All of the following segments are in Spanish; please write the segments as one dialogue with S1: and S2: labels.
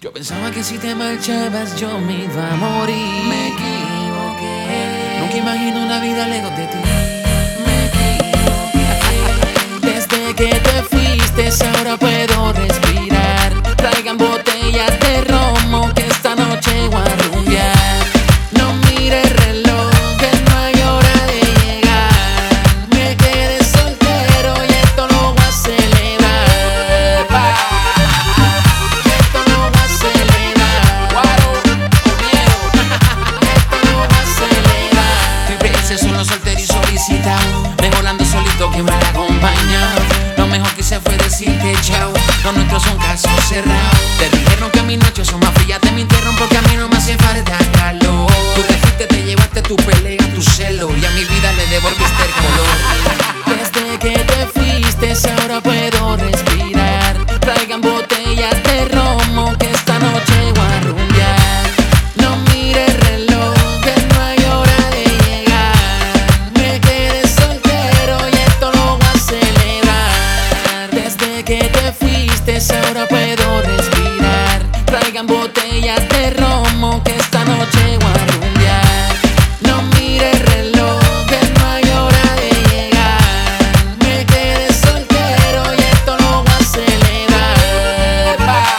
S1: Yo pensaba que si te marchabas yo me iba a morir. Me equivoqué. Nunca imagino una vida lejos de ti. Me equivoqué. Desde que te fuiste ahora puedo respirar. Traigan botellas de romo que esta noche voy a rumbear. No mire el reloj que no hay hora de llegar. Me quedé soltero y esto lo voy a celebrar. Esto lo voy a celebrar. Esto lo voy a celebrar. Mi precio solo soltero y solicitado. Mejorando solito que mal acompañado. Lo mejor que hice fue decirte chao. Los nuestros son casos cerrados. Te dijeron que mis noches son más frías. Te mintieron porque a mí no me hace falta calor. Tú te fuiste, te llevaste tu pelea, tu celo, y a mi vida le devolviste el color. Desde que te fuiste ahora puedo respirar. Traigan botellas de romo que esta noche voy a rumbear. No mire el reloj que no hay hora de llegar. Me quedé soltero y esto lo voy a celebrar. Desde que te fuiste ahora puedo respirar. Traigan botellas de romo que esta noche voy a rumbear. No mire el reloj que no hay hora de llegar. Me quedé soltero y esto lo voy a celebrar.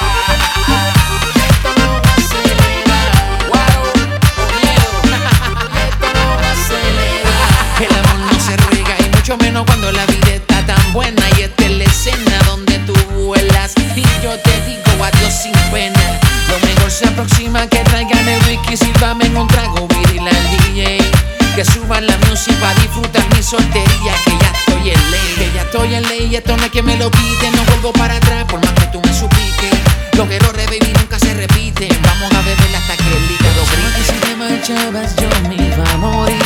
S1: Esto lo voy a celebrar. Esto lo voy a celebrar. El amor no se ruega y mucho menos cuando la vida está tan buena. Y esta es la escena donde tú vuelas y yo te digo adiós sin pena. Lo mejor se aproxima, que traigan el whisky, sírvame en un trago, viril al DJ. Que suban la música para disfrutar mi soltería, que ya estoy en ley. Que ya estoy en ley y esto no es que me lo quite. No vuelvo para atrás por más que tú me supliques. Los errores, baby, nunca se repiten. Vamos a beber hasta que el hígado grite. Si te marchabas yo me iba a morir.